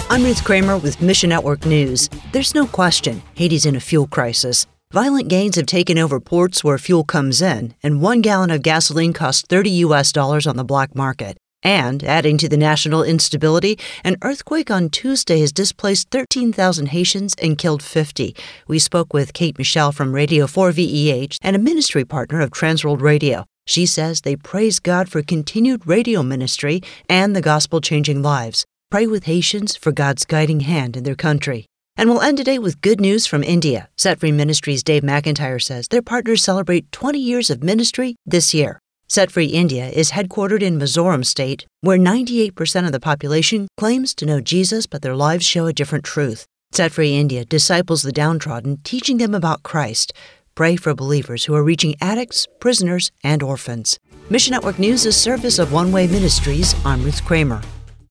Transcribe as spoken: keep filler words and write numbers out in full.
I'm Ruth Kramer with Mission Network News. There's no question Haiti's in a fuel crisis. Violent gangs have taken over ports where fuel comes in, and one gallon of gasoline costs thirty U S dollars on the black market. And, adding to the national instability, an earthquake on Tuesday has displaced thirteen thousand Haitians and killed fifty. We spoke with Kate Michelle from Radio four V E H and a ministry partner of Transworld Radio. She says they praise God for continued radio ministry and the gospel changing lives. Pray with Haitians for God's guiding hand in their country. And we'll end today with good news from India. Set Free Ministries' Dave McIntyre says their partners celebrate twenty years of ministry this year. Set Free India is headquartered in Mizoram State, where ninety-eight percent of the population claims to know Jesus, but their lives show a different truth. Set Free India disciples the downtrodden, teaching them about Christ. Pray for believers who are reaching addicts, prisoners, and orphans. Mission Network News is a service of One Way Ministries. I'm Ruth Kramer.